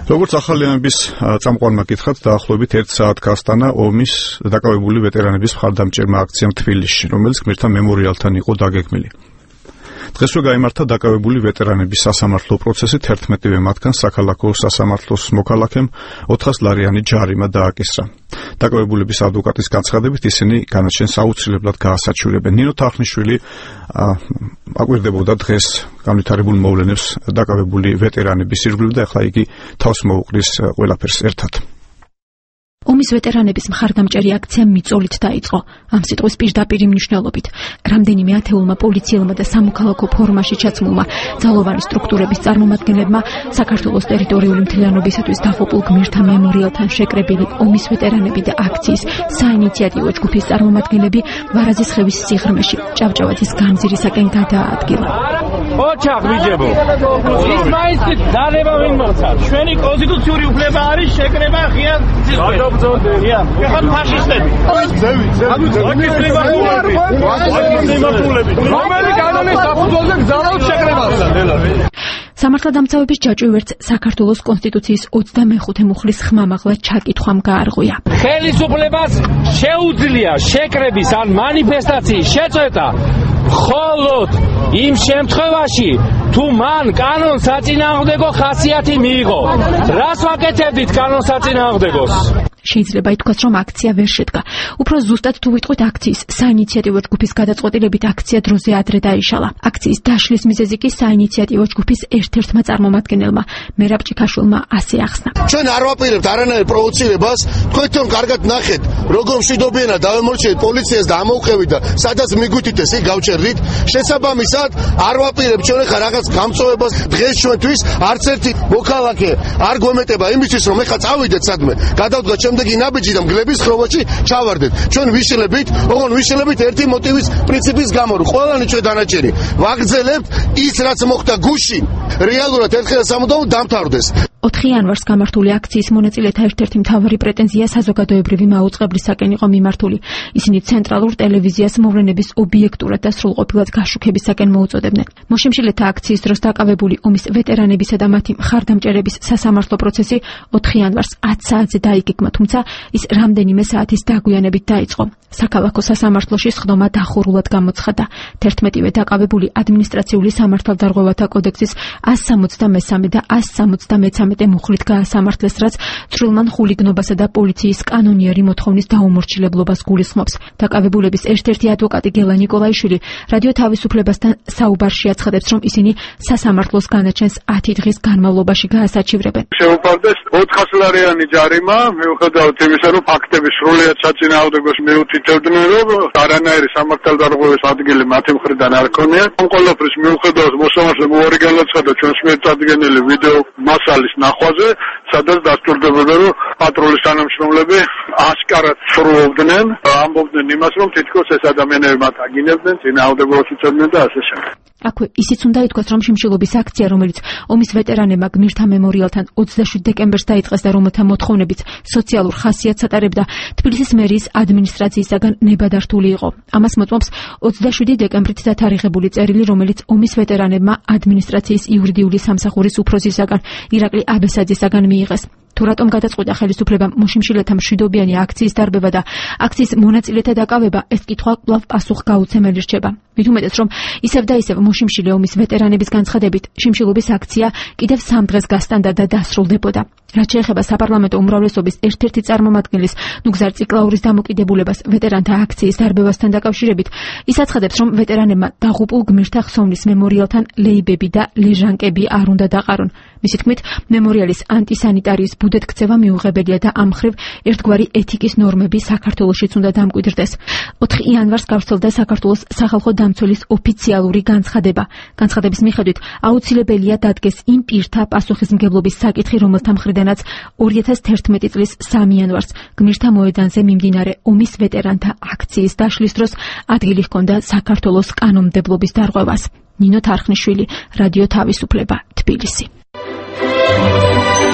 როგორც ახალიანების წამყვანმა გითხრათ, დაახლოებით 1 საათ გასტანა ომის დაკავებული ვეტერანების მხარდამჭერმა აქციამ თბილისში, რომელიც გმირთა მემორიალთან იყო დაგეგმილი. დღესვე გაიმართა დაკავებული ვეტერანების სასამართლო პროცესი 11-ვე მათგან საქალაქო სასამართლოს მოქალაქემ 400 ლარიანი ჯარიმა დააკისრა. დაკავებულების ადვოკატის განცხადებით ისინი განაჩენს აუცილებლად გაასაჩივრებენ. ნინო თახნიშვილი აკვირდებოდა დღეს განვითარებულ მოვლენებს დაკავებული ვეტერანების ირგვლივ და ახლა იგი თავს მოუყრის ყველაფერს ერთად. ომის ვეტერანების მხარდამჭერი აქცია მიწოლით დაიწყო. ამ სიტყვის პირდაპირი მნიშვნელობით რამდენიმე ათეულმა პოლიციელმა და სამოქალაქო ფორმაში ჩაცმულმა ძალოვანი სტრუქტურების წარმომადგენლებმა საქართველოს ტერიტორიული მთლიანობისათვის დაღუპულ გმირთა მემორიალთან შეკრებილი ომის ვეტერანები და აქციის საინიციატივო ჯგუფის წარმომადგენლები ვარაზის ხევის სიღრმეში ჭავჭავაძის გამზირისაკენ გადაადგილა. ოჩახ ვიჯებო. ის მაინც დანება ვინ მოცა. ჩვენი კონსტიტუციური უფლება არის შეკრება ღია ეხლა ფაშისტები. რომელი კანონის საფუძველზე გზავნავთ შეკრებას? სამართალდამცავების ჯაჭვი ვერც საქართველოს კონსტიტუციის 25 მუხლის ხმამაღლა ჩაკითხვამ გაარღვია. ხელისუფლებას შეუძლია შეკრების ან მანიფესტაციის შეწყვეტა მხოლოდ იმ შემთხვევაში, თუ მან კანონსაწინააღმდეგო ხასიათი მიიღო. რას ვაკეთებდით კანონსაწინააღმდეგოს? შეიძლება ითქვას, რომ აქცია ვერ შედგა. უფრო ზუსტად თუ ვიტყვით, აქციის საინიციატივო ჯგუფის გადაწყვეტილებით აქცია დროზე ადრე დაიშალა. აქციის დაშლის მიზეზი კი საინიციატივო ჯგუფის ერთ-ერთმა წარმომადგენელმა მერაბ ჭიქაშვილმა ასე ახსნა. ჩვენ არ ვაპირებთ არანაირ პროვოცირებას, თქვენ კარგად ნახეთ, როგორ მშვიდობიანად დავემორჩილეთ პოლიციას და ამოვყევით და სადაც მიგვიტით ესე გავჩერდით. შესაბამისად, არ ვაპირებთ ჩვენ ახლა რაღაც გამწვევებას დღეს ჩვენთვის არც ერთი მოქალაქე არ გვემეტება იმისთვის, რომ ახლა წავიდეთ სადმე, გადავდგათ შემდეგი ნაბიჯი და მგლების ხროვაში ჩავარდეთ. ჩვენ ვიშლებით, ოღონ ვიშლებით ერთი მოტივის პრინციპის გამო, რომ ყველანი ჩვენ დანაჭერი ვაგრძელებთ ის, რაც მოხდა გუშინ, რეალურად ერთხელ სამუდამოდ დამთავრდეს. 4 იანვარს გამართული აქციის მონაწილეთა ერთ-ერთი მთავარი პრეტენზია საზოგადოებრივი მაუწყებლისაკენ იყო მიმართული. ისინი ცენტრალურ ტელევიზიას მოვლენების ობიექტურად და სრულყოფილად გაშუქებისაკენ მოუწოდებდნენ. მოშიმშილეთა აქციის დროს დაკავებული ომის ვეტერანებისა და მათი მხარდამჭერების სასამართლო პროცესი 4 იანვარს 10 საათზე დაიგეგმა, თუმცა ის რამდენიმე საათის დაგვიანებით დაიწყო. საქალაქო სასამართლოში სხდომა დახურულად გამოცხადდა. 11-ვე დაკავებული ადმინისტრაციული სამართალდარღვევათა კოდექსის 163 და 173 მუხლით გაასამართლეს, რაც ცრილმან ხულიგნობასა და პოლიციის კანონიერი მოთხოვნის დაუმორჩილებლობას გულისხმობს. დაკავებულების ერთ-ერთი ადვოკატი გელა ნიკოლაიშვილი რადიო თავისუფლებასთან საუბარში აცხადებს, რომ ისინი სასამართლოს განაჩენს 10 დღის განმავლობაში გაასაჩივრებენ. შეუპარდეს 400 ლარიანი ჯარიმა, მიუხედავად იმისა, რომ ფაქტების სრულიად საწინააღმდეგოს მიუთითებდნენ, რომ არანაირი სამართალდარღვევის ადგილი მათი მხრიდან არ ქონიათ. ამ ყველაფრის მიუხედავად მოსამართლემ უარი განაცხადა ჩვენს მიერ წარდგენილი ვიდეო მასალის ნახვაზე, სადაც დასტურდებოდა, რომ პატრულის თანამშრომლები ასკარად სრულობდნენ, ამბობდნენ იმას, რომ თითქოს ეს ადამიანები მათ აგინებდნენ, წინააღმდეგობას უწევდნენ და ასე შემდეგ. აქვე ისიც უნდა ითქვას, რომ შიმშილობის აქცია, რომელიც ომის ვეტერანებმა გმირთა მემორიალთან 27 დეკემბერს დაიწყეს და რომელთა მოთხოვნებიც სოციალურ ხასიათს ატარებდა, თბილისის მერიის ადმინისტრაციისაგან ნებადართული იყო. ამას მოწმობს 27 დეკემბრით დათარიღებული წერილი, რომელიც ომის ვეტერანებმა ადმინისტრაციის იურიდიული სამსახურის უფროსისაგან ირაკლი აბესაძისაგან მიიღეს. თუ რატომ გადაწყვიტა ხელისუფლებამ მოშიმშილეთა მშვიდობიანი აქციის დარბევა და აქციის მონაწილეთა დაკავება, ეს კითხვა კვლავ პასუხგაუცემელი რჩება. მით უმეტეს, რომ ისევ და ისევ მოშიმშილე ომის ვეტერანების განცხადებით, შიმშილობის აქცია კიდევ 3 დღეს გასტანდა და დასრულდებოდა. რაც შეეხება საპარლამენტო უმრავლესობის ერთ-ერთი წარმომადგენლის ნუგზარ ციკლაურის დამოკიდებულებას ვეტერანთა აქციის დარბევასთან დაკავშირებით, ის აცხადებს, რომ ვეტერანებმა დაღუპულ გმირთა ხსოვნის მემორიალთან ლეიბები და ლეჟანკები არ უნდა დაყარონ. მისი თქმით, მემორიალის ანტისანიტარიის ბუდეთ ქცევა მიუღებელია და ამ მხრივ ერთგვარი ეთიკის ნორმები საქართველოშიც უნდა დამკვიდრდეს. 4 იანვარს გავრცელდა საქართველოს სახალხო დამცველის ოფიციალური განცხადება. განცხადების მიხედვით, აუცილებელია დადგეს იმ პირთა პასუხისმგებლობის საკითხი, რომელთა მხრიდანაც 2011 წლის 3 იანვარს გმირთა მოედანზე მიმდინარე ომის ვეტერანთა აქციის დაშლის დროს ადგილი ჰქონდა საქართველოს კანონმდებლობის დარღვევას. ნინო თარხნიშვილი, რადიო თავისუფლება, თბილისი.